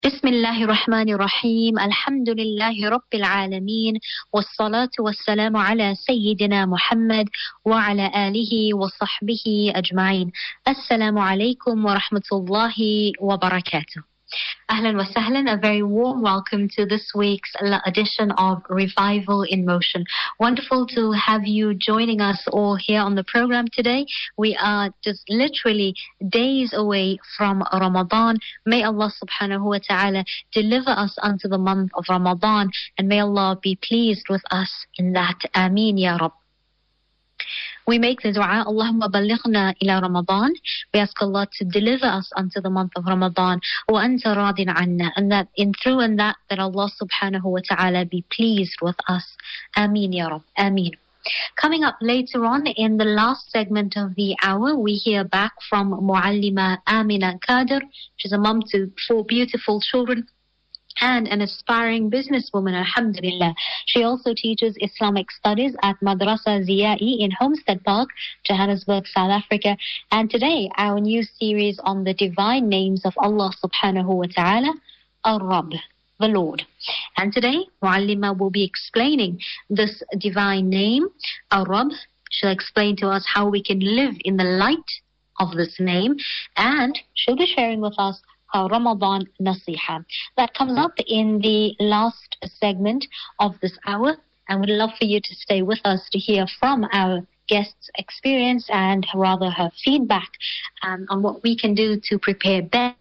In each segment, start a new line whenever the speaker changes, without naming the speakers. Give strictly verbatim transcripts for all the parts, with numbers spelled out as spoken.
بسم الله الرحمن الرحيم الحمد لله رب العالمين والصلاة والسلام على سيدنا محمد وعلى آله وصحبه أجمعين. السلام عليكم ورحمة الله وبركاته. Ahlan wa sahlan, a very warm welcome to this week's edition of Revival in Motion. Wonderful to have you joining us all here on the program today. We are just literally days away from Ramadan. May Allah subhanahu wa ta'ala deliver us unto the month of Ramadan, and may Allah be pleased with us in that. Ameen ya Rabb. We make the dua, Allahumma ballighna ila Ramadan. We ask Allah to deliver us unto the month of Ramadan. Wa anta radin anna. And that in through and that, that Allah subhanahu wa ta'ala be pleased with us. Ameen ya Rabb. Ameen. Coming up later on in the last segment of the hour, we hear back from Muallima Amina Kader. She's a mom to four beautiful children and an aspiring businesswoman, alhamdulillah. She also teaches Islamic studies at Madrasa Ziyai in Homestead Park, Johannesburg, South Africa. And today, our new series on the divine names of Allah subhanahu wa ta'ala, Ar-Rabb, the Lord. And today, Muallima will be explaining this divine name, Ar-Rabb. She'll explain to us how we can live in the light of this name, and she'll be sharing with us our Ramadan Nasiha. That comes up in the last segment of this hour, and we'd love for you to stay with us to hear from our guest's experience and rather her feedback um, on what we can do to prepare best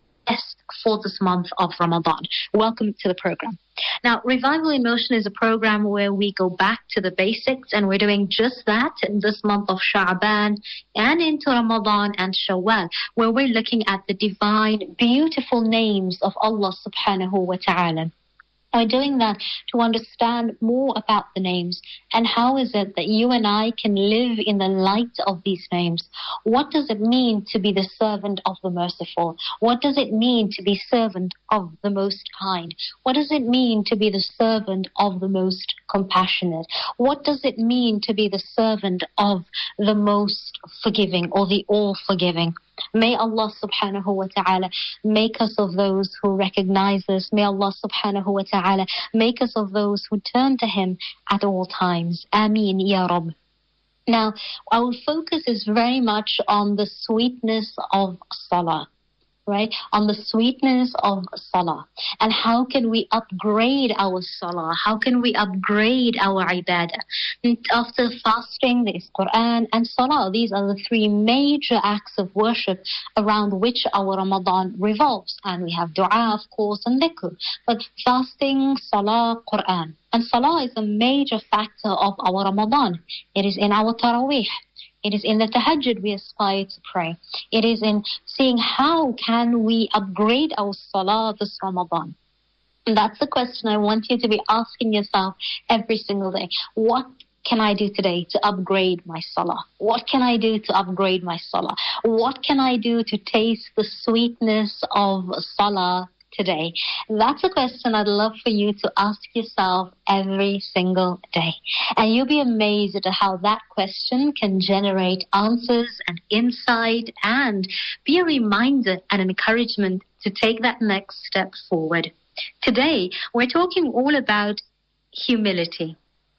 for this month of Ramadan. Welcome to the program. Now, Revival in Motion is a program where we go back to the basics, and we're doing just that in this month of Sha'ban and into Ramadan and Shawwal, where we're looking at the divine, beautiful names of Allah subhanahu wa ta'ala. We're doing that to understand more about the names and how is it that you and I can live in the light of these names. What does it mean to be the servant of the merciful? What does it mean to be servant of the most kind? What does it mean to be the servant of the most compassionate? What does it mean to be the servant of the most forgiving or the all-forgiving? May Allah subhanahu wa ta'ala make us of those who recognize this. May Allah subhanahu wa ta'ala make us of those who turn to Him at all times. Ameen ya Rabb. Now, our focus is very much on the sweetness of Salah. Right? On the sweetness of Salah. And how can we upgrade our Salah? How can we upgrade our Ibadah? And after fasting, there is Quran and Salah. These are the three major acts of worship around which our Ramadan revolves. And we have dua, of course, and dhikr. But fasting, Salah, Quran. And Salah is a major factor of our Ramadan. It is in our Taraweeh. It is in the tahajjud we aspire to pray. It is in seeing how can we upgrade our salah this Ramadan. And that's the question I want you to be asking yourself every single day. What can I do today to upgrade my salah? What can I do to upgrade my salah? What can I do to taste the sweetness of salah today? That's a question I'd love for you to ask yourself every single day. And you'll be amazed at how that question can generate answers and insight and be a reminder and an encouragement to take that next step forward. Today, we're talking all about humility.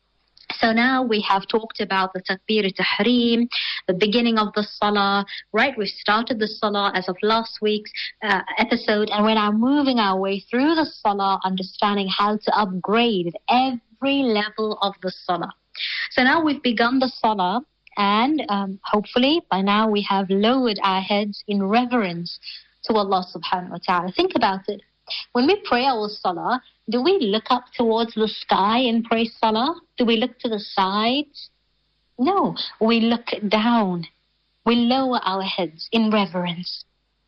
So now we have talked about the Takbir Tahreem, the beginning of the Salah, right? We've started the Salah as of last week's uh, episode, and we're now moving our way through the Salah, understanding how to upgrade every level of the Salah. So now we've begun the Salah, and um, hopefully by now we have lowered our heads in reverence to Allah subhanahu wa ta'ala. Think about it. When we pray our Salah, do we look up towards the sky and pray Salah? Do we look to the sides? No, we look down. We lower our heads in reverence.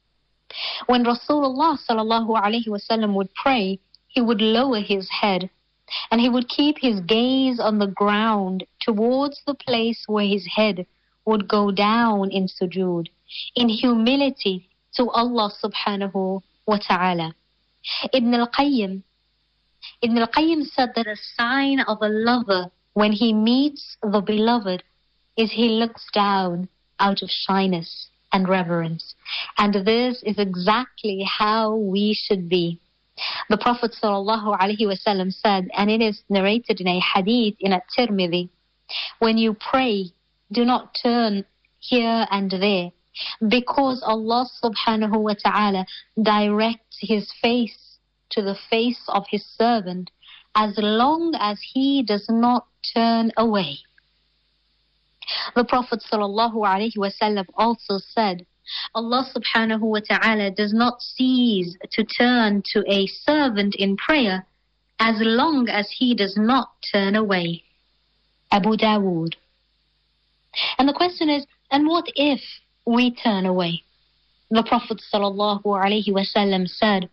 When Rasulullah sallallahu alaihi wasallam would pray, he would lower his head and he would keep his gaze on the ground towards the place where his head would go down in sujood, in humility to Allah subhanahu wa ta'ala. Ibn al-Qayyim, Ibn al-Qayyim said that a sign of a lover when he meets the beloved is he looks down out of shyness and reverence. And this is exactly how we should be. The Prophet sallallahu alaihi wasallam said, and it is narrated in a hadith in At-Tirmidhi, when you pray, do not turn here and there, because Allah subhanahu wa ta'ala directs his face to the face of his servant as long as he does not turn away. The Prophet sallallahu alaihi wasallam also said, Allah subhanahu wa ta'ala does not cease to turn to a servant in prayer as long as he does not turn away. Abu Dawood. And the question is, and what if we turn away? The Prophet sallallahu alaihi wasallam said,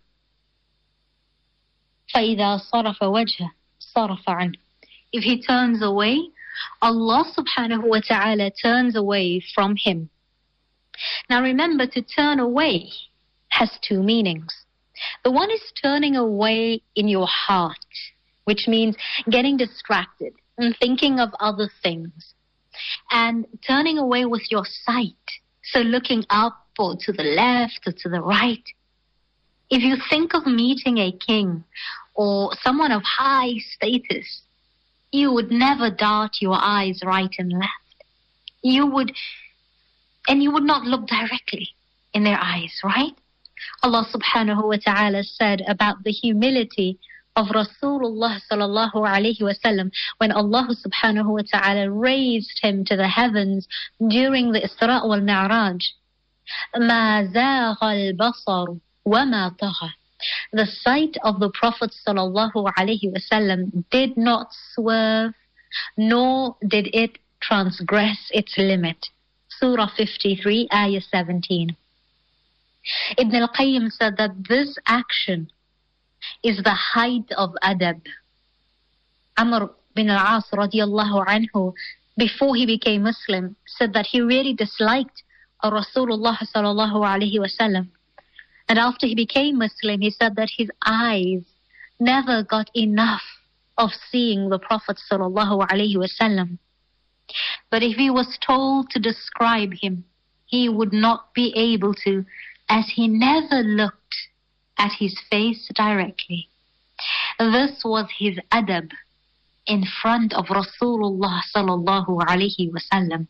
فَإِذَا صَرَفَ وَجْهَهُ صَرَفَ عَنْهُ. If he turns away, Allah subhanahu wa ta'ala turns away from him. Now remember, to turn away has two meanings. The one is turning away in your heart, which means getting distracted and thinking of other things. And turning away with your sight, so looking up or to the left or to the right. If you think of meeting a king or someone of high status, you would never dart your eyes right and left. You would, and you would not look directly in their eyes, right? Allah subhanahu wa ta'ala said about the humility of Rasulullah sallallahu alayhi wa sallam when Allah subhanahu wa ta'ala raised him to the heavens during the Isra wal Mi'raj. مَا زَاغَ الْبَصَرُ وَمَا طَغَى. The sight of the Prophet sallallahu alayhi wa sallam did not swerve, nor did it transgress its limit. Surah fifty-three, Ayah seventeen. Ibn al-Qayyim said that this action is the height of adab. Amr bin al-As radiallahu anhu, before he became Muslim, said that he really disliked Rasulullah sallallahu alayhi wa sallam. And after he became Muslim, he said that his eyes never got enough of seeing the Prophet sallallahu alayhi wa sallam. But if he was told to describe him, he would not be able to, as he never looked at his face directly. This was his adab in front of Rasulullah sallallahu alayhi wa sallam.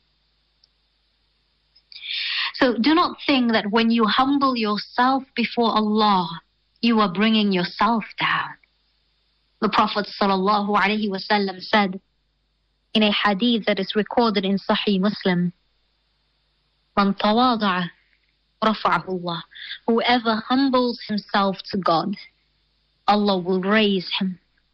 So do not think that when you humble yourself before Allah, you are bringing yourself down. The Prophet sallallahu alayhi wa sallam said in a hadith that is recorded in Sahih Muslim, مَنْ تَوَاضَعَ رَفَعَهُ اللَّهُ. Whoever humbles himself to God, Allah will raise him.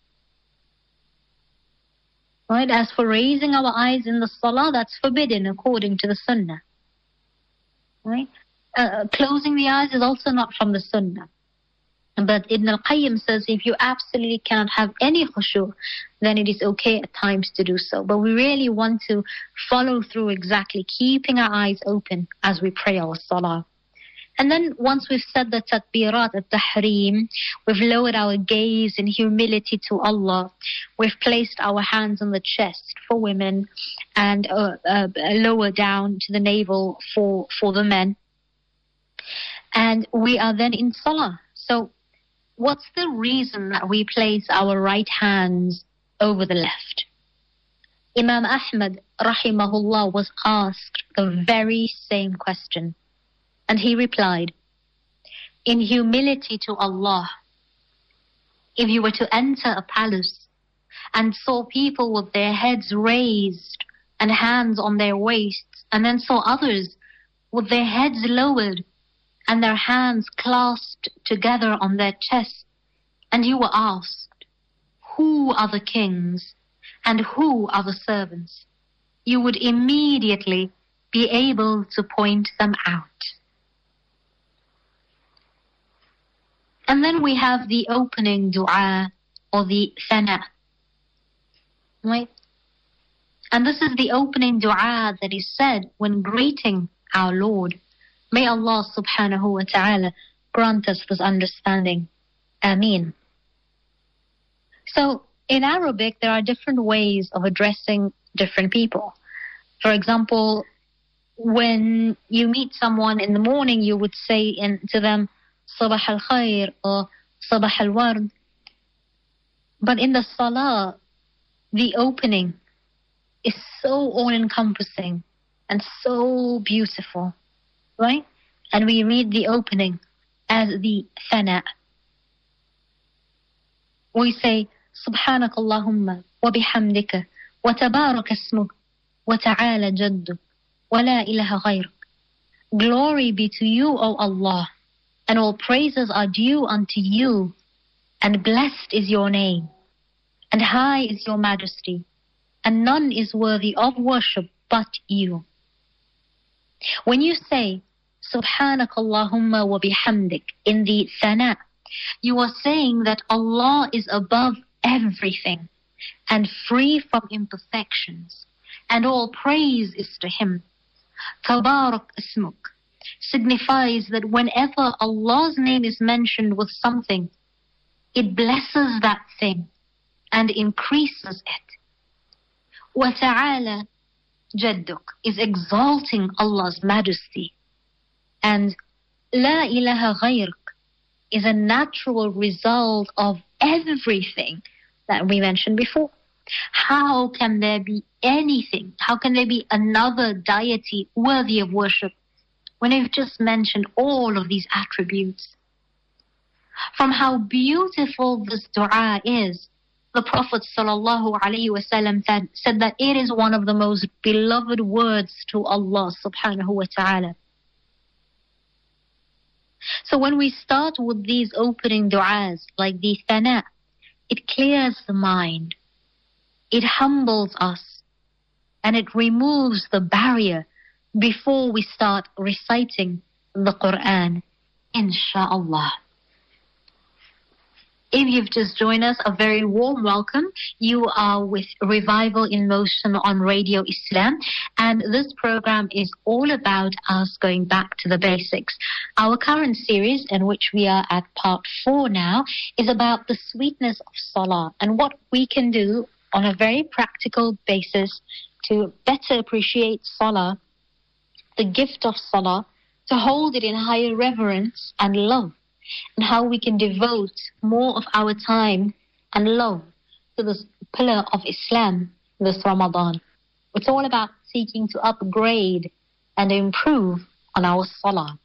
Right? As for raising our eyes in the salah, that's forbidden according to the sunnah. Right? Uh, closing the eyes is also not from the sunnah. But Ibn al-Qayyim says if you absolutely cannot have any khushu', then it is okay at times to do so. But we really want to follow through exactly, keeping our eyes open as we pray our salah. And then once we've said the takbirat at-tahreem, we've lowered our gaze in humility to Allah. We've placed our hands on the chest for women and uh, uh, lower down to the navel for, for the men. And we are then in salah. So what's the reason that we place our right hands over the left? Imam Ahmad rahimahullah was asked the very same question. And he replied, in humility to Allah, if you were to enter a palace and saw people with their heads raised and hands on their waists, and then saw others with their heads lowered and their hands clasped together on their chests, and you were asked, who are the kings and who are the servants? You would immediately be able to point them out. And then we have the opening dua or the thana. Right? And this is the opening dua that is said when greeting our Lord. May Allah subhanahu wa ta'ala grant us this understanding. Ameen. So in Arabic, there are different ways of addressing different people. For example, when you meet someone in the morning, you would say in, to them, Sabah al-khair, or Sabah al-Ward. But in the Salah, the opening is so all-encompassing and so beautiful, right? And we read the opening as the thana. We say, Subhanak Allahumma wa bihamdika wa tabarak ismuk wa ta'ala jadduk wa la ilaha ghayruk. Glory be to you, O Allah, and all praises are due unto you, and blessed is your name, and high is your majesty, and none is worthy of worship but you. When you say, Subhanak Allahumma wa bihamdik in the thana, you are saying that Allah is above everything and free from imperfections, and all praise is to Him. Tabarak ismuk signifies that whenever Allah's name is mentioned with something, it blesses that thing and increases it. Wa ta'ala jadduk is exalting Allah's majesty. And la ilaha ghayruk is a natural result of everything that we mentioned before. How can there be anything, how can there be another deity worthy of worship when I've just mentioned all of these attributes? From how beautiful this dua is, the Prophet sallallahu alaihi wasallam said, said that it is one of the most beloved words to Allah subhanahu wa ta'ala. So when we start with these opening du'as, like the thana, it clears the mind, it humbles us, and it removes the barrier before we start reciting the Quran, insha'Allah. If you've just joined us, a very warm welcome. You are with Revival in Motion on Radio Islam, and this program is all about us going back to the basics. Our current series, in which we are at part four now, is about the sweetness of Salah and what we can do on a very practical basis to better appreciate Salah, the gift of Salah, to hold it in higher reverence and love, and how we can devote more of our time and love to this pillar of Islam this Ramadan. It's all about seeking to upgrade and improve on our Salah.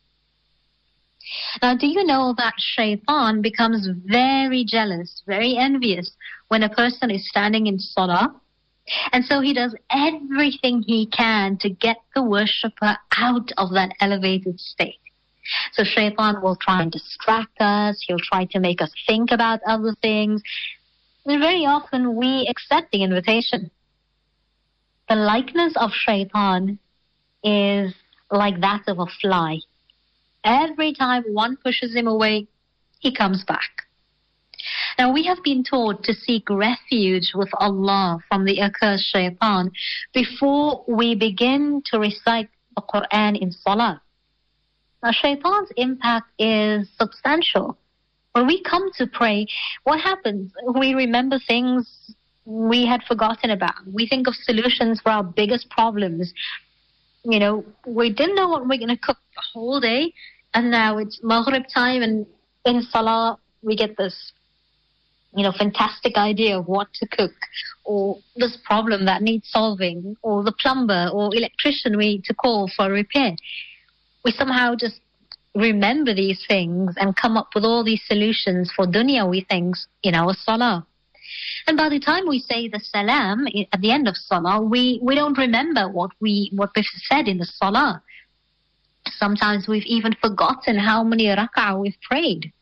Now, do you know that Shaitan becomes very jealous, very envious when a person is standing in Salah? And so he does everything he can to get the worshipper out of that elevated state. So Shaitan will try and distract us. He'll try to make us think about other things. And very often we accept the invitation. The likeness of Shaitan is like that of a fly. Every time one pushes him away, he comes back. Now, we have been taught to seek refuge with Allah from the accursed Shaitan before we begin to recite the Quran in Salah. Now, Shaitan's impact is substantial. When we come to pray, what happens? We remember things we had forgotten about. We think of solutions for our biggest problems. You know, we didn't know what we're going to cook the whole day, and now it's Maghrib time, and in Salah, we get this, you know, fantastic idea of what to cook, or this problem that needs solving, or the plumber or electrician we need to call for repair. We somehow just remember these things and come up with all these solutions for dunyawi things in our Salah. And by the time we say the salam at the end of Salah, we, we don't remember what, we, what we've said in the Salah. Sometimes we've even forgotten how many rak'ah we've prayed.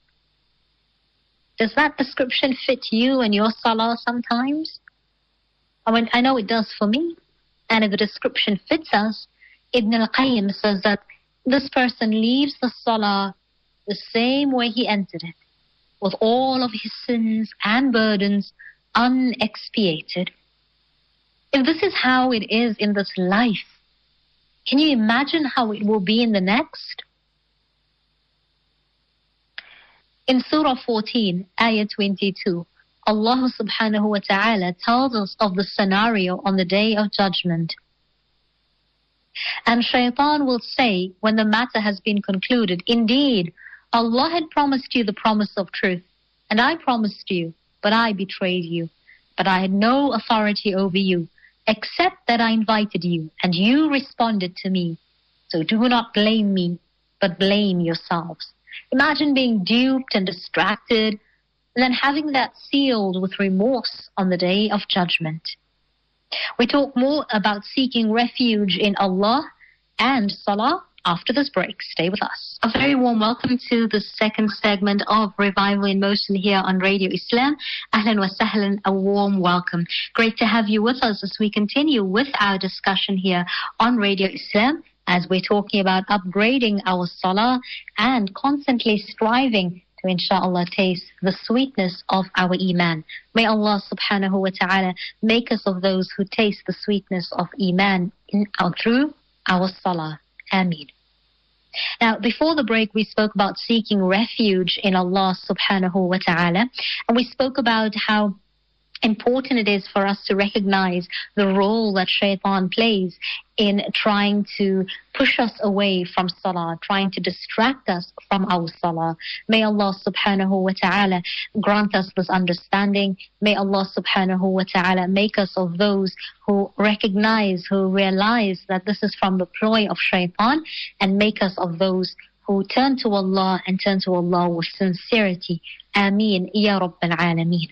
Does that description fit you and your Salah sometimes? I mean, I know it does for me. And if the description fits us, Ibn al-Qayyim says that this person leaves the Salah the same way he entered it, with all of his sins and burdens unexpiated. If this is how it is in this life, can you imagine how it will be in the next? In Surah fourteen, Ayah twenty-two, Allah subhanahu wa ta'ala tells us of the scenario on the Day of Judgment. And Shaitan will say, when the matter has been concluded, indeed, Allah had promised you the promise of truth, And I promised you, but I betrayed you. But I had no authority over you, except that I invited you, and you responded to me. So do not blame me, but blame yourselves. Imagine being duped and distracted, and then having that sealed with remorse on the day of judgment. We talk more about seeking refuge in Allah and Salah after this break. Stay with us. A very warm welcome to the second segment of Revival in Motion here on Radio Islam. Ahlan wa sahlan, a warm welcome. Great to have you with us as we continue with our discussion here on Radio Islam, as we're talking about upgrading our Salah and constantly striving to inshallah taste the sweetness of our Iman. May Allah subhanahu wa ta'ala make us of those who taste the sweetness of Iman in, uh, through our Salah. Ameen. Now, before the break, we spoke about seeking refuge in Allah subhanahu wa ta'ala, and we spoke about how important it is for us to recognize the role that shaitan plays in trying to push us away from salah, trying to distract us from our salah. May Allah subhanahu wa ta'ala grant us this understanding. May Allah subhanahu wa ta'ala make us of those who recognize, who realize that this is from the ploy of shaitan, and make us of those who turn to Allah and turn to Allah with sincerity. Ameen, Ya Rabbil Alameen.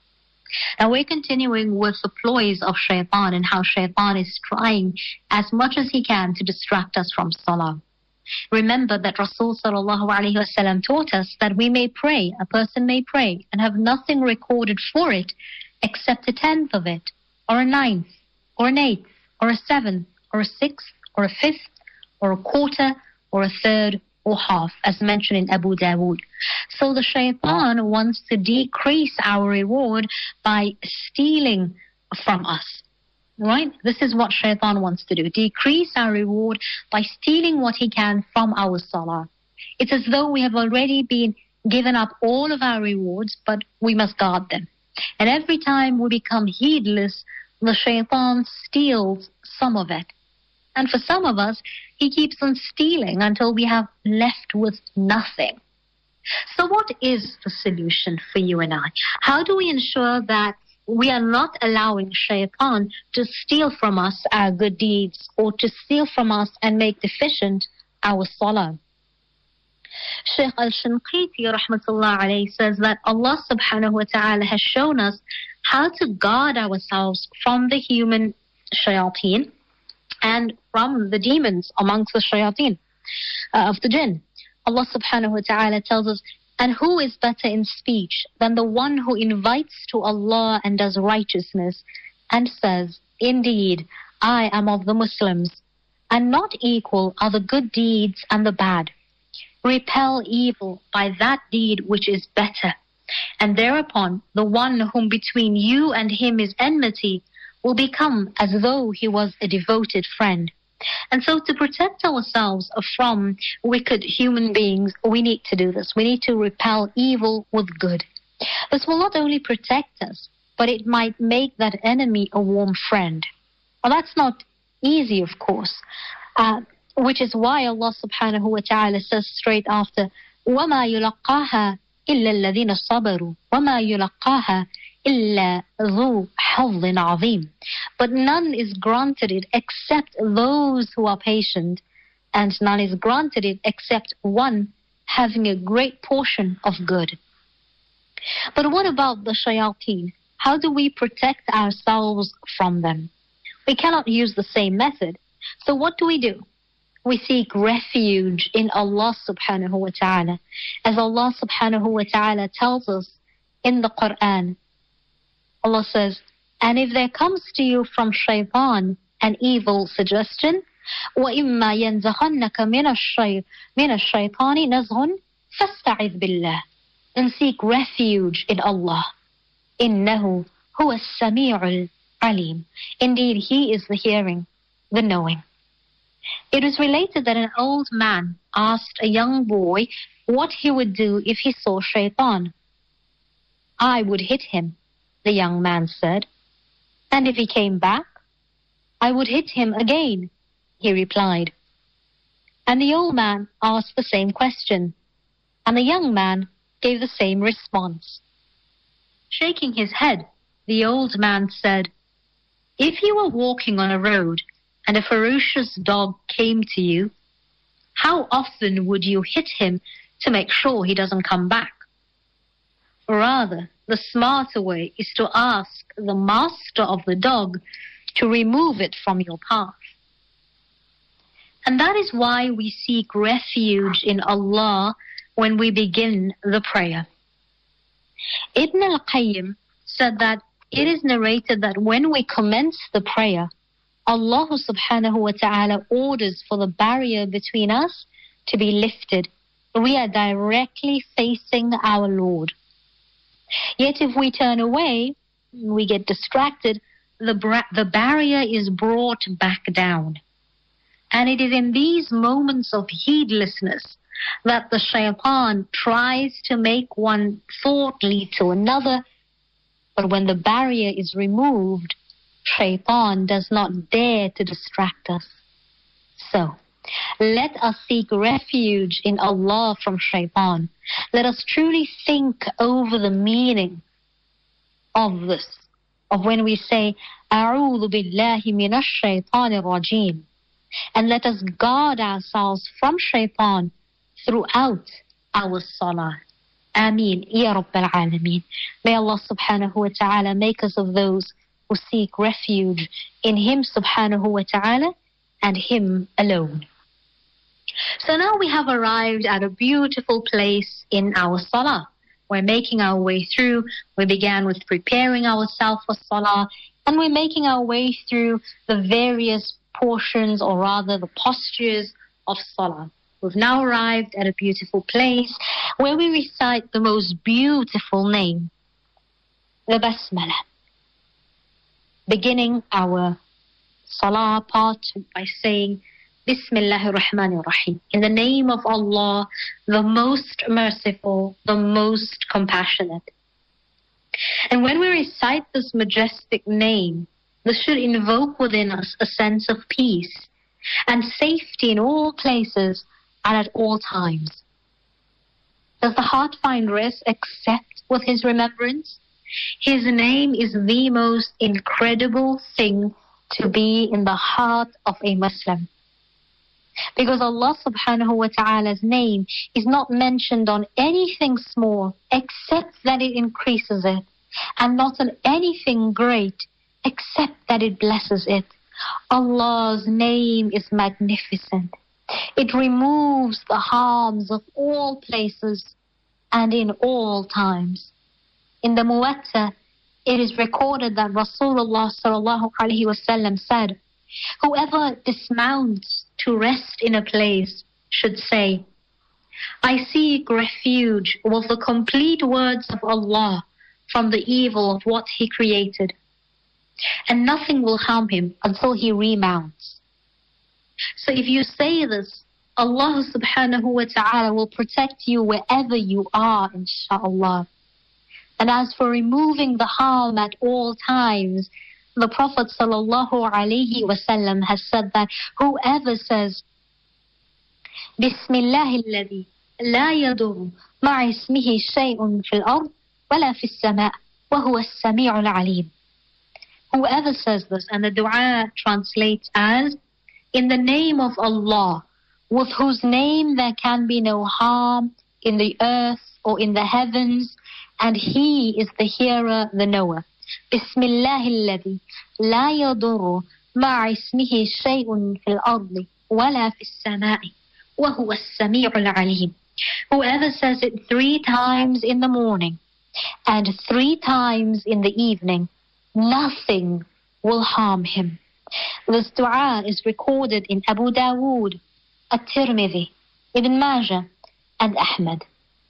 Now we're continuing with the ploys of shaitan and how shaitan is trying as much as he can to distract us from salah. Remember that Rasul sallallahu alaihi wasallam taught us that we may pray, a person may pray and have nothing recorded for it except a tenth of it, or a ninth, or an eighth, or a seventh, or a sixth, or a fifth, or a quarter, or a third, or half, as mentioned in Abu Dawood. So the shaitan wants to decrease our reward by stealing from us. Right? This is what shaitan wants to do. Decrease our reward by stealing what he can from our salah. It's as though we have already been given up all of our rewards, but we must guard them. And every time we become heedless, the shaitan steals some of it. And for some of us, he keeps on stealing until we have left with nothing. So what is the solution for you and I? How do we ensure that we are not allowing shaitan to steal from us our good deeds, or to steal from us and make deficient our salah? Shaykh al-Shinqiti rahmatullah alayhi says that Allah subhanahu wa ta'ala has shown us how to guard ourselves from the human shayateen and from the demons amongst the shayateen uh, of the jinn. Allah subhanahu wa ta'ala tells us, and who is better in speech than the one who invites to Allah and does righteousness and says, indeed, I am of the Muslims, and not equal are the good deeds and the bad. Repel evil by that deed which is better, and thereupon the one whom between you and him is enmity will become as though he was a devoted friend. And so to protect ourselves from wicked human beings, we need to do this. We need to repel evil with good. This will not only protect us, but it might make that enemy a warm friend. Well, that's not easy, of course, uh, which is why Allah subhanahu wa ta'ala says straight after, وَمَا يُلَقَّاهَا إِلَّا الَّذِينَ صَبَرُوا وَمَا يُلَقَّاهَا إِلَّا ذُو حَظٍّ عَظِيمٍ. But none is granted it except those who are patient, and none is granted it except one having a great portion of good. But what about the shayateen? How do we protect ourselves from them? We cannot use the same method. So what do we do? We seek refuge in Allah subhanahu wa ta'ala. As Allah subhanahu wa ta'ala tells us in the Quran, Allah says, and if there comes to you from shaitan an evil suggestion, وَإِمَّا يَنْزَغَنَّكَ مِنَ الشَّيْطَانِ نَزْغٌ فَاسْتَعِذْ بِاللَّهِ. Then seek refuge in Allah. إِنَّهُ هُوَ السَّمِيعُ الْعَلِيمُ. Indeed, He is the hearing, the knowing. It is related that an old man asked a young boy what he would do if he saw shaitan. I would hit him, the young man said. And if he came back, I would hit him again, he replied. And the old man asked the same question. And the young man gave the same response. Shaking his head, the old man said, "If you were walking on a road and a ferocious dog came to you, how often would you hit him to make sure he doesn't come back? Rather, the smarter way is to ask the master of the dog to remove it from your path." And that is why we seek refuge in Allah when we begin the prayer. Ibn al-Qayyim said that it is narrated that when we commence the prayer, Allah subhanahu wa ta'ala orders for the barrier between us to be lifted. We are directly facing our Lord. Yet if we turn away, we get distracted, the, bra- the barrier is brought back down. And it is in these moments of heedlessness that the shaitan tries to make one thought lead to another. But when the barrier is removed, shaitan does not dare to distract us. So, let us seek refuge in Allah from shaitan. Let us truly think over the meaning of this, of when we say, "A'udhu billahi minash shaitanir rajim." And let us guard ourselves from shaitan throughout our salah. Ameen. Ya Rabbal Alameen. May Allah subhanahu wa ta'ala make us of those who seek refuge in Him subhanahu wa ta'ala and Him alone. So now we have arrived at a beautiful place in our salah. We're making our way through. We began with preparing ourselves for salah, and we're making our way through the various portions, or rather the postures of salah. We've now arrived at a beautiful place where we recite the most beautiful name, the Basmalah. Beginning our salah part by saying, Bismillahir Rahmanir Rahim. In the name of Allah, the most merciful, the most compassionate. And when we recite this majestic name, this should invoke within us a sense of peace and safety in all places and at all times. Does the heart find rest except with His remembrance? His name is the most incredible thing to be in the heart of a Muslim. Because Allah subhanahu wa ta'ala's name is not mentioned on anything small except that it increases it, and not on anything great except that it blesses it. Allah's name is magnificent. It removes the harms of all places and in all times. In the Muwatta, it is recorded that Rasulullah sallallahu alaihi wasallam said, "Whoever dismounts to rest in a place should say, I seek refuge with the complete words of Allah from the evil of what He created, and nothing will harm him until he remounts." So if you say this, Allah subhanahu wa ta'ala will protect you wherever you are, inshaAllah. And as for removing the harm at all times, the Prophet sallallahu alayhi wasallam has said that whoever says, Bismillahi alladhi la yadurru ma'a ismihi shay'un fil ard wala fis sama' wa huwa as-sami'ul 'alim. Whoever says this, and the dua translates as, in the name of Allah, with whose name there can be no harm in the earth or in the heavens, and He is the hearer, the knower. Bismillahi alladhi la yadurru ma'a ismihi shay'un fil ardi wala fis sama'i wa huwa as-sami'ul 'alim. Whoever says it three times in the morning and three times in the evening, nothing will harm him. This dua is recorded in Abu Dawood, At-Tirmidhi, Ibn Majah, and Ahmad.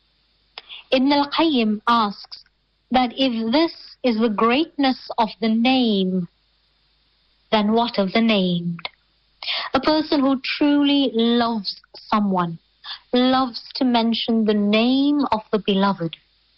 Ibn al-Qayyim asks that if this is the greatness of the name, then what of the named? A person who truly loves someone loves to mention the name of the beloved.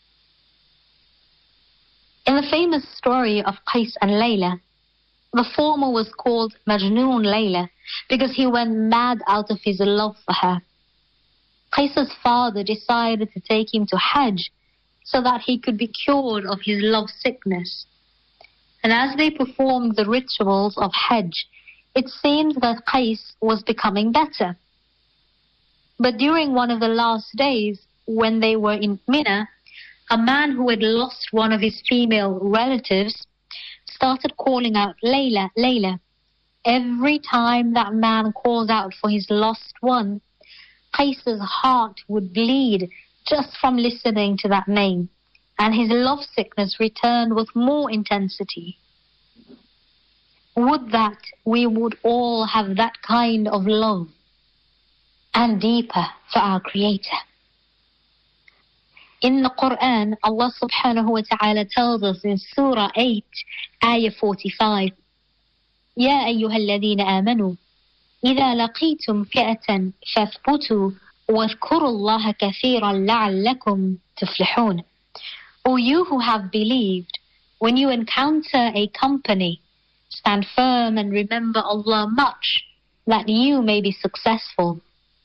In the famous story of Qais and Layla, the former was called Majnoon Layla because he went mad out of his love for her. Qais's father decided to take him to Hajj so that he could be cured of his love sickness. And as they performed the rituals of Hajj, it seemed that Qais was becoming better. But during one of the last days, when they were in Mina, a man who had lost one of his female relatives started calling out, Layla, Layla. Every time that man calls out for his lost one, Qais's heart would bleed just from listening to that name, and his love sickness returned with more intensity. Would that we would all have that kind of love and deeper for our Creator. In the Quran, Allah subhanahu wa ta'ala tells us in Surah eight, Ayah forty-five, يا أيها الذين آمنوا إذا لقيتم فئة فاثبتوا واذكروا الله كثيرا لعلكم تفلحون. O you who have believed, when you encounter a company, stand firm and remember Allah much, that you may be successful.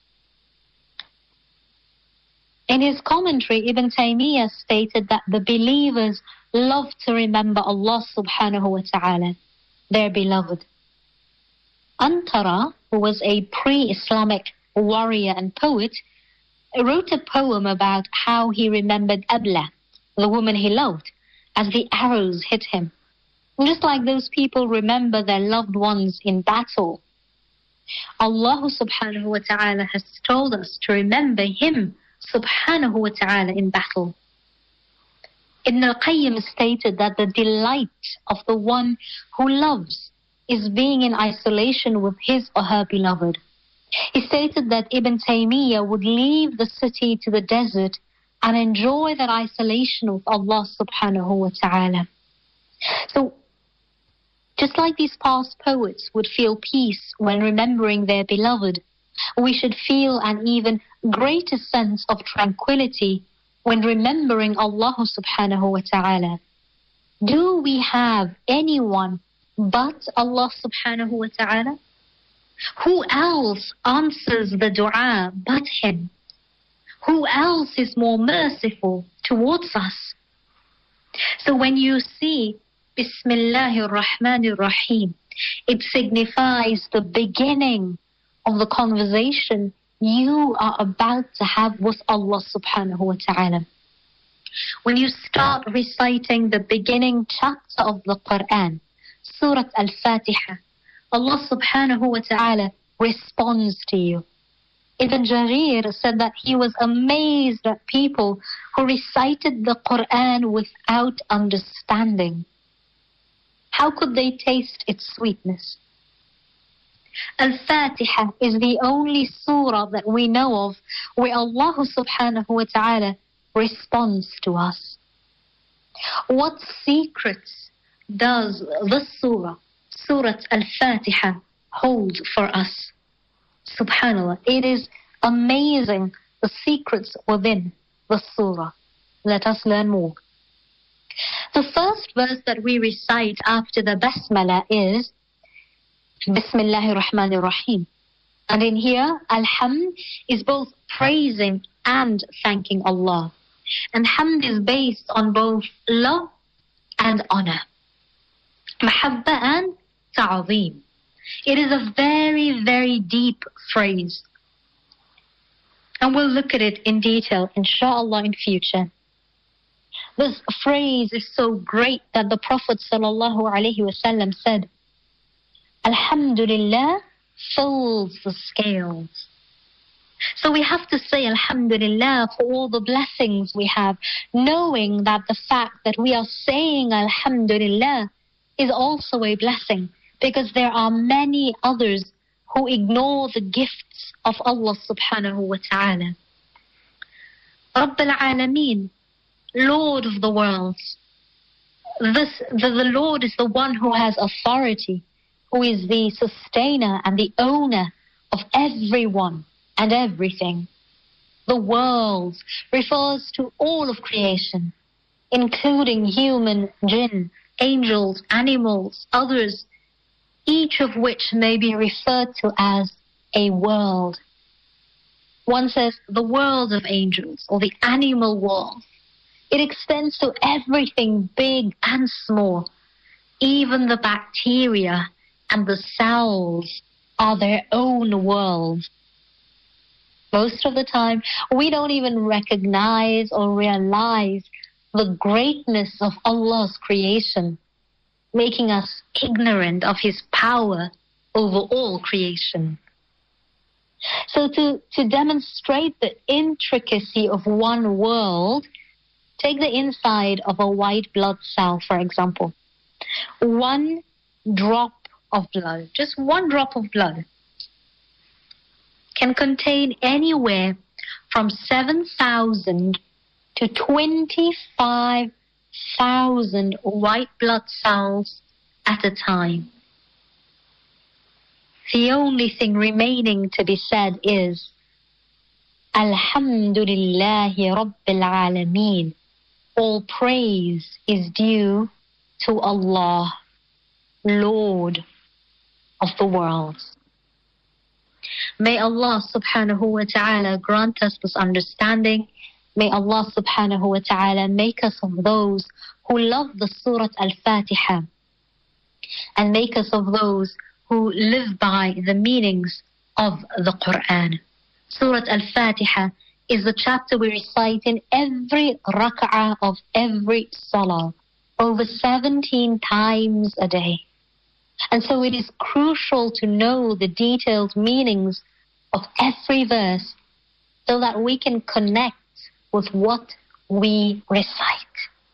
In his commentary, Ibn Taymiyyah stated that the believers love to remember Allah subhanahu wa ta'ala, their beloved. Antara, who was a pre-Islamic warrior and poet, wrote a poem about how he remembered Abla, the woman he loved, as the arrows hit him. Just like those people remember their loved ones in battle, Allah subhanahu wa ta'ala has told us to remember Him subhanahu wa ta'ala in battle. Ibn al-Qayyim stated that the delight of the one who loves is being in isolation with his or her beloved. He stated that Ibn Taymiyyah would leave the city to the desert and enjoy that isolation with Allah subhanahu wa ta'ala. So, just like these past poets would feel peace when remembering their beloved, we should feel an even greater sense of tranquility when remembering Allah subhanahu wa ta'ala. Do we have anyone but Allah subhanahu wa ta'ala? Who else answers the dua but Him? Who else is more merciful towards us? So when you see Bismillahir Rahmanir Rahim, it signifies the beginning of the conversation you are about to have with Allah subhanahu wa ta'ala. When you start reciting the beginning chapter of the Quran, Surah Al-Fatiha, Allah subhanahu wa ta'ala responds to you. Ibn Jarir said that he was amazed at people who recited the Quran without understanding. How could they taste its sweetness? Al-Fatiha is the only surah that we know of where Allah subhanahu wa ta'ala responds to us. What secrets does this surah, Surah Al-Fatiha, hold for us? Subhanallah, it is amazing the secrets within the surah. Let us learn more. The first verse that we recite after the Basmala is Bismillahir Rahmanir Rahim. And in here, Alhamd is both praising and thanking Allah. And Hamd is based on both love and honor. Mahabba and ta'zeem. It is a very, very deep phrase. And we'll look at it in detail, inshallah, in future. This phrase is so great that the Prophet sallallahu alaihi wasallam said, Alhamdulillah fills the scales. So we have to say Alhamdulillah for all the blessings we have, knowing that the fact that we are saying Alhamdulillah is also a blessing, because there are many others who ignore the gifts of Allah subhanahu wa ta'ala. Rabb al-Alameen, Lord of the worlds. This, the, the Lord is the one who has authority, who is the sustainer and the owner of everyone and everything. The worlds refers to all of creation, including human, jinn, angels, animals, others, each of which may be referred to as a world. One says the world of angels or the animal world. It extends to everything big and small. Even the bacteria and the cells are their own worlds. Most of the time, we don't even recognize or realize the greatness of Allah's creation, making us ignorant of His power over all creation. So to, to demonstrate the intricacy of one world, take the inside of a white blood cell, for example. One drop of blood, just one drop of blood, can contain anywhere from seven thousand to twenty-five thousand white blood cells at a time. The only thing remaining to be said is, Alhamdulillahi Rabbil Alameen. All praise is due to Allah, Lord of the worlds. May Allah subhanahu wa ta'ala grant us this understanding. May Allah subhanahu wa ta'ala make us of those who love the Surah Al-Fatiha and make us of those who live by the meanings of the Quran. Surah Al-Fatiha is the chapter we recite in every rak'ah of every salah, over seventeen times a day. And so it is crucial to know the detailed meanings of every verse so that we can connect with what we recite.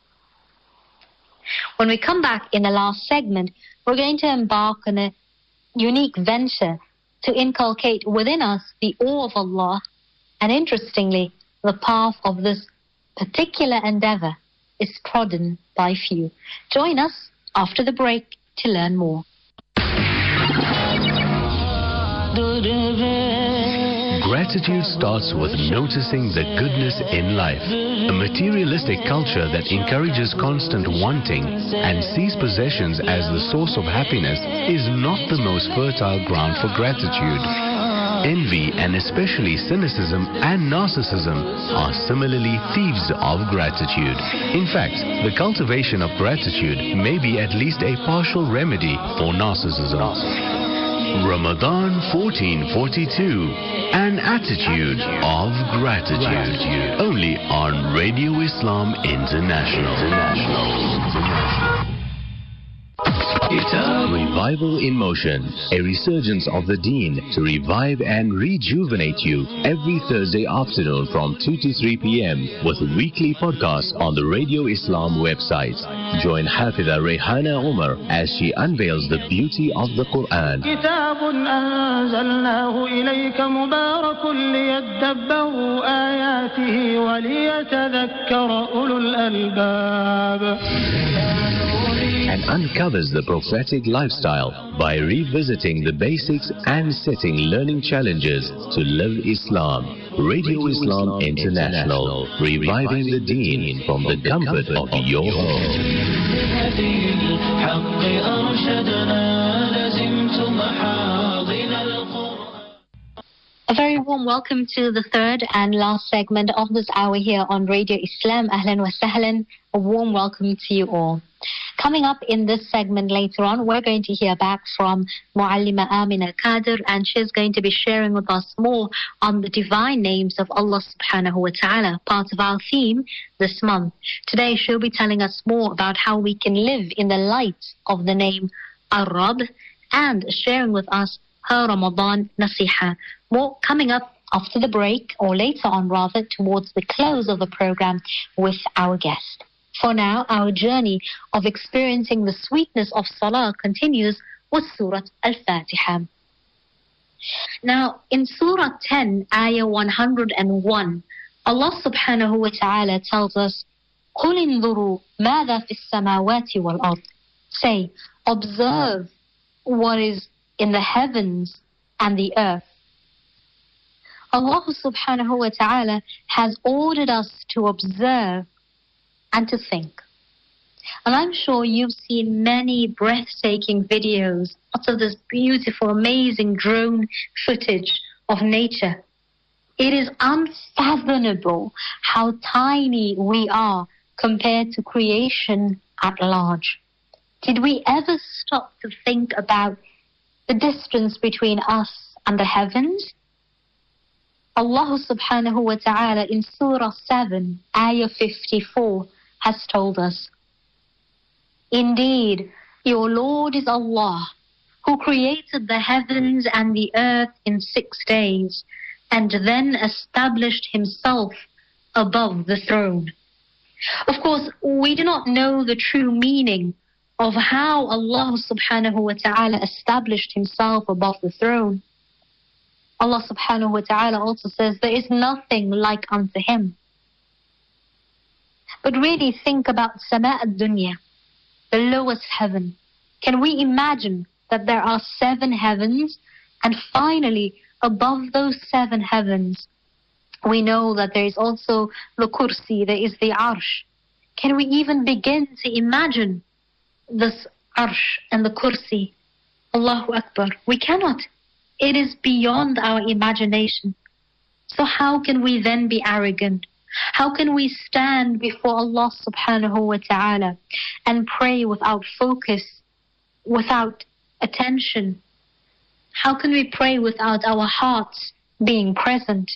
When we come back in the last segment, we're going to embark on a unique venture to inculcate within us the awe of Allah. And interestingly, the path of this particular endeavor is trodden by few. Join us after the break to learn more.
Gratitude starts with noticing the goodness in life. A materialistic culture that encourages constant wanting and sees possessions as the source of happiness is not the most fertile ground for gratitude. Envy and especially cynicism and narcissism are similarly thieves of gratitude. In fact, the cultivation of gratitude may be at least a partial remedy for narcissism. Ramadan fourteen forty-two, an attitude of gratitude. Only on Radio Islam International. International. Revival in Motion, a resurgence of the Deen to revive and rejuvenate you every Thursday afternoon from two to three p.m. with weekly podcasts on the Radio Islam website. Join Hafidha Rehana Umar as she unveils the beauty of the Quran.
كتاب أنزلناه إليك مبارك ليدبروا آياته وليتذكر أولو الألباب.
And uncovers the prophetic lifestyle by revisiting the basics and setting learning challenges to live Islam. Radio Islam International, reviving the Deen from the comfort of your home.
A very warm welcome to the third and last segment of this hour here on Radio Islam. Ahlan wa sahlan. A warm welcome to you all. Coming up in this segment later on, we're going to hear back from Muallima Amin Al-Qadir, and she's going to be sharing with us more on the divine names of Allah subhanahu wa ta'ala, part of our theme this month. Today she'll be telling us more about how we can live in the light of the name Ar-Rabb and sharing with us her Ramadan Nasiha. More coming up after the break, or later on rather, towards the close of the program with our guest. For now, our journey of experiencing the sweetness of Salah continues with Surah Al-Fatiha. Now, in Surah ten, Ayah one hundred one, Allah subhanahu wa ta'ala tells us, قُلِ انظُرُوا مَاذَا فِي السَّمَاوَاتِ وَالْأَرْضِ. Say, observe what is in the heavens and the earth. Allah subhanahu wa ta'ala has ordered us to observe and to think. And I'm sure you've seen many breathtaking videos, lots of this beautiful, amazing drone footage of nature. It is unfathomable how tiny we are compared to creation at large. Did we ever stop to think about the distance between us and the heavens? Allah subhanahu wa ta'ala in Surah seven, Ayah fifty-four has told us, "Indeed, your Lord is Allah, who created the heavens and the earth in six days, and then established himself above the throne." Of course, we do not know the true meaning of how Allah subhanahu wa ta'ala established himself above the throne. Allah subhanahu wa ta'ala also says there is nothing like unto him. But really think about Sama' ad-Dunya, the lowest heaven. Can we imagine that there are seven heavens, and finally above those seven heavens we know that there is also the kursi, there is the arsh. Can we even begin to imagine this arsh and the kursi? Allahu Akbar. We cannot. It is beyond our imagination. So how can we then be arrogant? How can we stand before Allah subhanahu wa ta'ala and pray without focus, without attention? How can we pray without our hearts being present?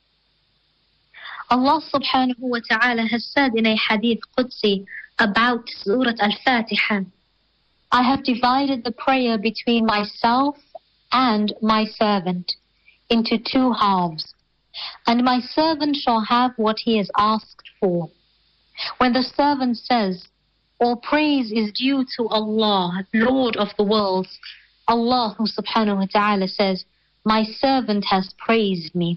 Allah subhanahu wa ta'ala has said in a hadith Qudsi about Surah Al-Fatiha, "I have divided the prayer between myself and my servant into two halves, and my servant shall have what he has asked for." When the servant says, "All praise is due to Allah, Lord of the worlds," Allah subhanahu wa ta'ala says, "My servant has praised me."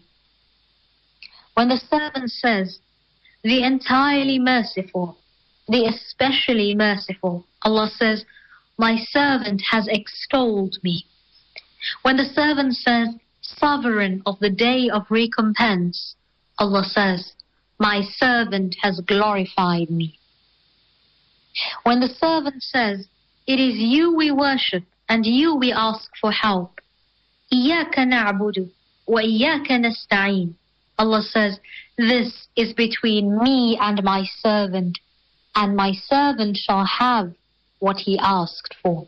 When the servant says, "The entirely merciful, the especially merciful," Allah says, "My servant has extolled me." When the servant says, "Sovereign of the day of recompense," Allah says, "My servant has glorified me." When the servant says, "It is you we worship and you we ask for help," إِيَّاكَ نَعْبُدُ وَإِيَّاكَ نَسْتَعِينُ, Allah says, "This is between me and my servant, and my servant shall have what he asked for."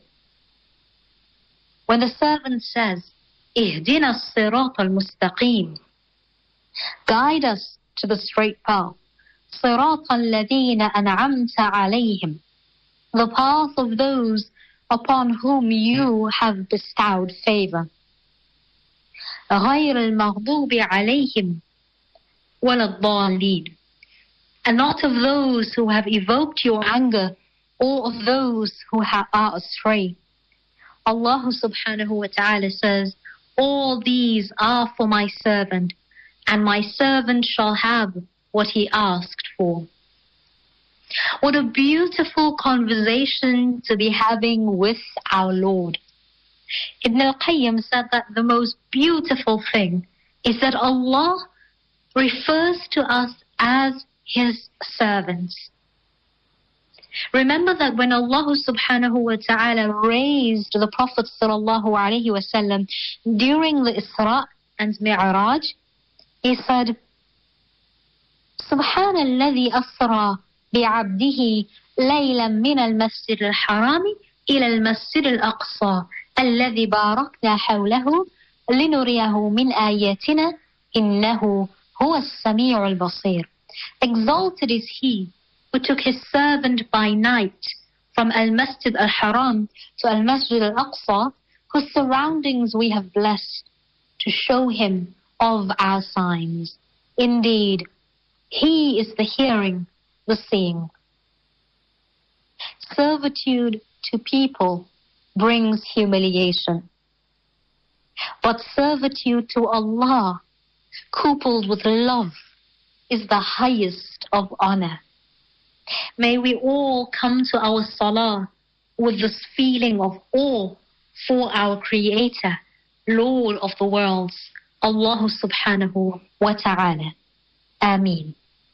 When the servant says, "Ihdina as-sirat al-mustaqim," guide us to the straight path, صِرَاطَ الَّذِينَ أَنْعَمْتَ عَلَيْهِمْ, the path of those upon whom you have bestowed favor, غَيْرَ الْمَغْضُوبِ عَلَيْهِمْ وَلَا الضَّالِّينَ, and not of those who have evoked your anger or of those who ha- are astray. Allah subhanahu wa ta'ala says, "All these are for my servant, and my servant shall have what he asked for." What a beautiful conversation to be having with our Lord. Ibn al-Qayyim said that the most beautiful thing is that Allah refers to us as his servants. Remember that when Allah subhanahu wa ta'ala raised the Prophet sallallahu alayhi wa sallam during the Isra and Mi'raj, he said, "سبحان الذي أسرى بعبده ليلا من المسجد الحرام إلى المسجد الأقصى الذي باركنا حوله لنريه من آياتنا إنه هو السميع البصير." Exalted is he who took his servant by night from Al-Masjid Al-Haram to Al-Masjid Al-Aqsa, whose surroundings we have blessed, to show him of our signs. Indeed, he is the hearing, the seeing. Servitude to people brings humiliation, but servitude to Allah, coupled with love, is the highest of honor. May we all come to our salah with this feeling of awe for our Creator, Lord of the worlds, Allah subhanahu wa ta'ala. Ameen.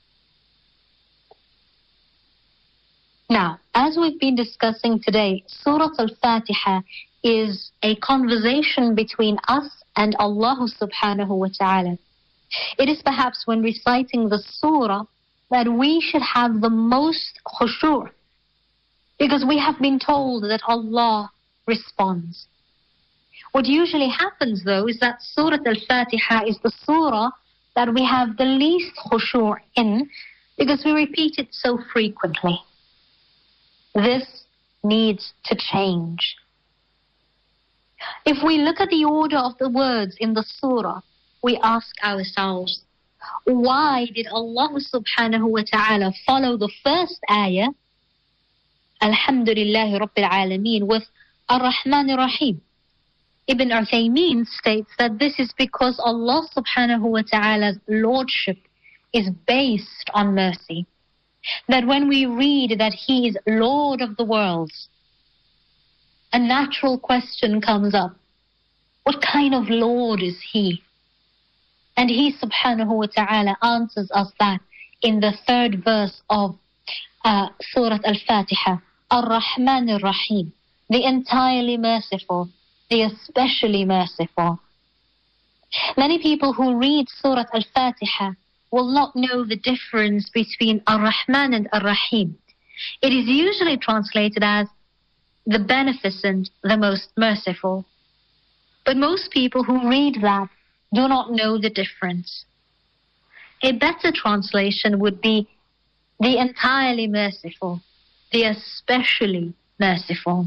Now, as we've been discussing today, Surah Al-Fatiha is a conversation between us and Allah subhanahu wa ta'ala. It is perhaps when reciting the surah that we should have the most khushu', because we have been told that Allah responds. What usually happens, though, is that Surah Al-Fatiha is the surah that we have the least khushu' in, because we repeat it so frequently. This needs to change. If we look at the order of the words in the surah, we ask ourselves, why did Allah subhanahu wa ta'ala follow the first ayah, Alhamdulillahi Rabbil Alameen, with Ar-Rahman Ar-Rahim? Ibn Uthaymeen states that this is because Allah subhanahu wa ta'ala's lordship is based on mercy. That when we read that He is Lord of the worlds, a natural question comes up. What kind of Lord is He? And He subhanahu wa ta'ala answers us that in the third verse of uh, Surah Al-Fatiha, Ar-Rahman Ar-Rahim, the entirely merciful, the especially merciful. Many people who read Surah Al-Fatiha will not know the difference between Ar-Rahman and Ar-Rahim. It is usually translated as the beneficent, the most merciful. But most people who read that do not know the difference. A better translation would be the entirely merciful, the especially merciful.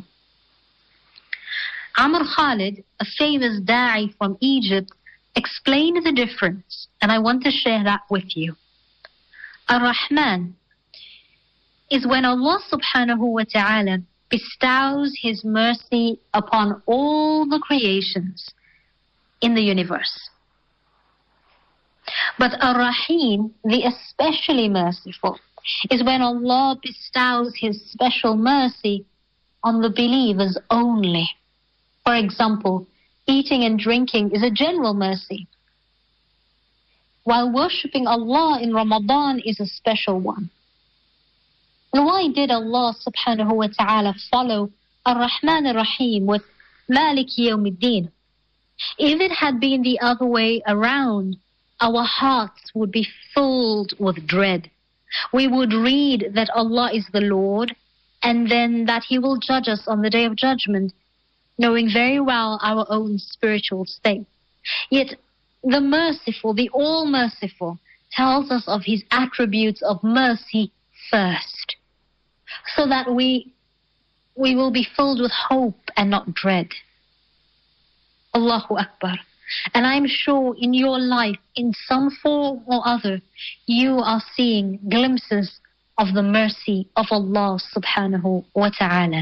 Amr Khalid, a famous da'i from Egypt, explained the difference, and I want to share that with you. Ar-Rahman is when Allah subhanahu wa ta'ala bestows His mercy upon all the creations in the universe. But Ar-Rahim, the especially merciful, is when Allah bestows His special mercy on the believers only. For example, eating and drinking is a general mercy, while worshipping Allah in Ramadan is a special one. And why did Allah subhanahu wa ta'ala follow Ar-Rahman Ar-Rahim with Malik Yawmiddin? If it had been the other way around, our hearts would be filled with dread. We would read that Allah is the Lord, and then that He will judge us on the Day of Judgment, knowing very well our own spiritual state. Yet the merciful, the all-merciful, tells us of His attributes of mercy first, so that we we will be filled with hope and not dread. Allahu Akbar. And I'm sure in your life, in some form or other, you are seeing glimpses of the mercy of Allah subhanahu wa ta'ala.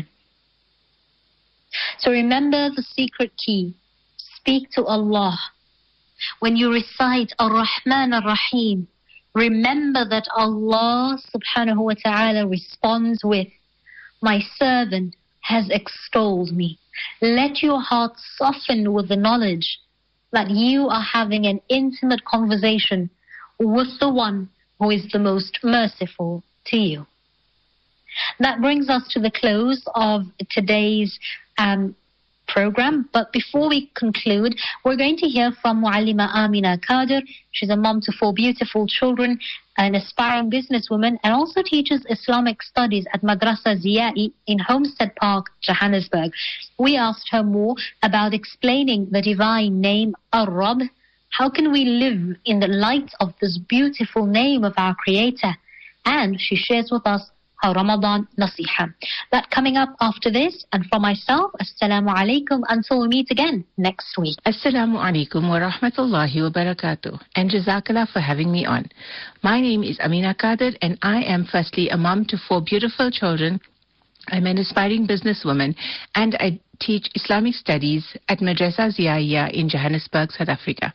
So remember the secret key. Speak to Allah. When you recite Ar-Rahman Ar-Rahim, remember that Allah subhanahu wa ta'ala responds with, my servant has extolled me. Let your heart soften with the knowledge that you are having an intimate conversation with the one who is the most merciful to you. That brings us to the close of today's um, program. But before we conclude, we're going to hear from Muallima Amina Kadir. She's a mom to four beautiful children, an aspiring businesswoman, and also teaches Islamic studies at Madrasa Ziyai in Homestead Park, Johannesburg. We asked her more about explaining the divine name Ar-Rabb. How can we live in the light of this beautiful name of our Creator? And she shares with us her Ramadan Nasiha. That coming up after this. And for myself, Assalamu alaikum, until we meet again next week.
Assalamu alaikum wa rahmatullahi wa barakatuh. And Jazakallah for having me on. My name is Amina Kadir, and I am firstly a mom to four beautiful children. I'm an aspiring businesswoman, and I teach Islamic studies at Madrasa Ziyaiya in Johannesburg, South Africa.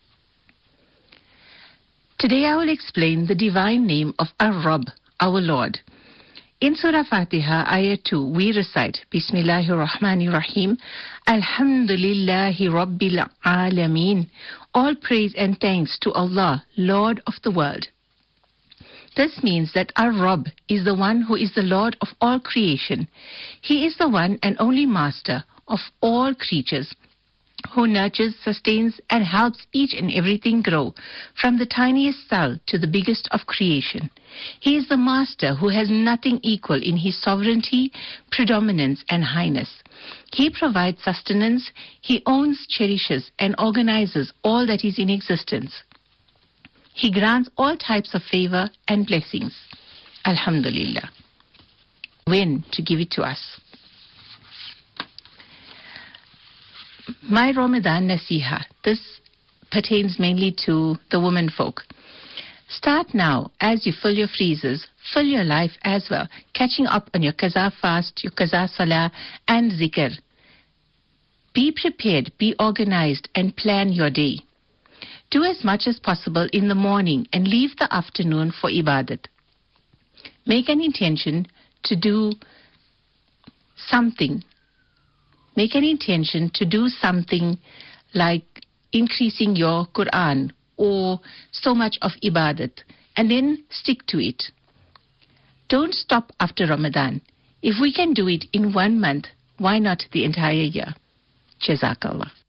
Today I will explain the divine name of Ar-Rabb, our Lord. In Surah Fatiha, Ayah two, we recite, Bismillahir Rahmanir Rahim, Alhamdulillahi Rabbil Alameen. All praise and thanks to Allah, Lord of the world. This means that our Rabb is the one who is the Lord of all creation. He is the one and only master of all creatures. who nurtures, sustains, and helps each and everything grow, from the tiniest cell to the biggest of creation. He is the master who has nothing equal in his sovereignty, predominance, and highness. He provides sustenance, he owns, cherishes, and organizes all that is in existence. He grants all types of favor and blessings. Alhamdulillah. When to give it to us? My Ramadan Nasiha, this pertains mainly to the women folk. Start now as you fill your freezers, fill your life as well, catching up on your qaza fast, your qaza salah, and zikr. Be prepared, be organized, and plan your day. Do as much as possible in the morning and leave the afternoon for ibadat. Make an intention to do something. Make an intention to do something like increasing your Quran or so much of ibadat, and then stick to it. Don't stop after Ramadan. If we can do it in one month, why not the entire year? Jazakallah.